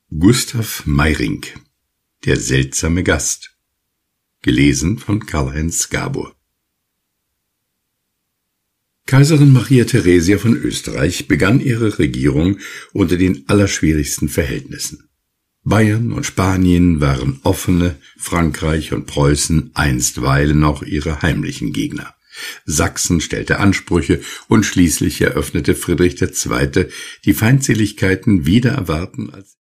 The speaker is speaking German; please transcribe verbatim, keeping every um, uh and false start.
Gustav Meyrink. Der seltsame Gast. Gelesen von Karl-Heinz Gabor. Kaiserin Maria Theresia von Österreich begann ihre Regierung unter den allerschwierigsten Verhältnissen. Bayern und Spanien waren offene, Frankreich und Preußen einstweilen auch ihre heimlichen Gegner. Sachsen stellte Ansprüche und schließlich eröffnete Friedrich der Zweite die Feindseligkeiten wider Erwarten als